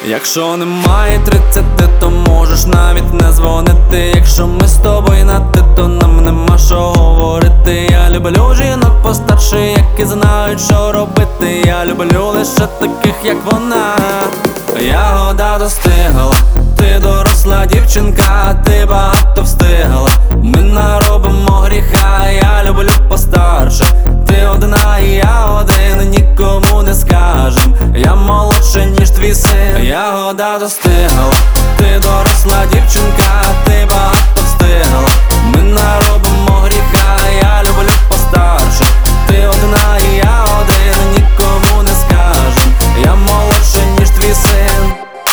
Якщо немає 30, то можеш навіть не дзвонити. Якщо ми з тобою на ти, то нам нема що говорити. Я люблю жінок постарше, які знають, що робити. Я люблю лише таких, як вона. Ягода достигла, ти доросла дівчинка, ти багато встигла. Ми наробимо гріха, я люблю постарше. Ти одна і я один, нікому не скажем. Я молодше, ніж твій син. Ягода достигла, ти доросла дівчинка, ти багато встигла. Ми наробимо гріха, я люблю постарше. Ти одна і я один, нікому не скажем. Я молодше, ніж твій син.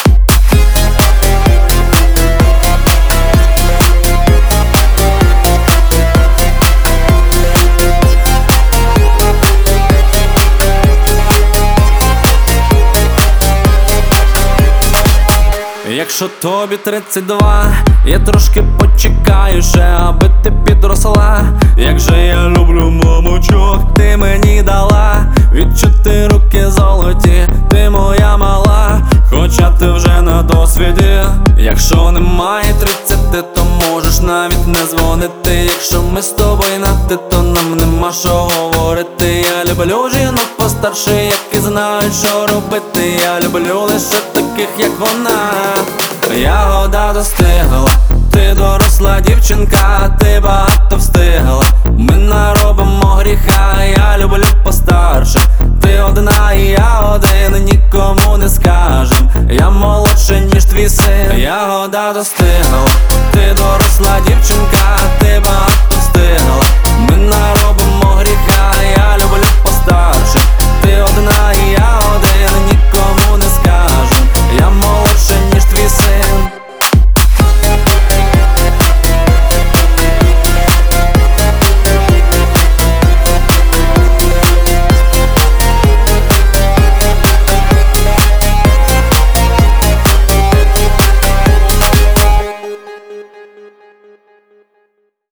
Якщо тобі 32, я трошки почекаю ще, аби ти підросла. Як же я люблю мамочок, ти мені дала. Відчути руки золоті, ти моя мала, хоча ти вже на досвіді. Якщо немає 30, то можеш навіть не дзвонити. Якщо ми з тобою на ти, то нам нема що говорити. Я люблю жінок постарше, які знають, що робити. Я люблю лише таких, як вона. Ягода достигла, ти доросла дівчинка, ти багато встигла. Ми наробимо гріха, я люблю постарше. Ти одна і я один, нікому не скажем. Я молодше, ніж твій син. Ягода достигла, ти доросла дівчинка, ти багато встигла. Ми наробимо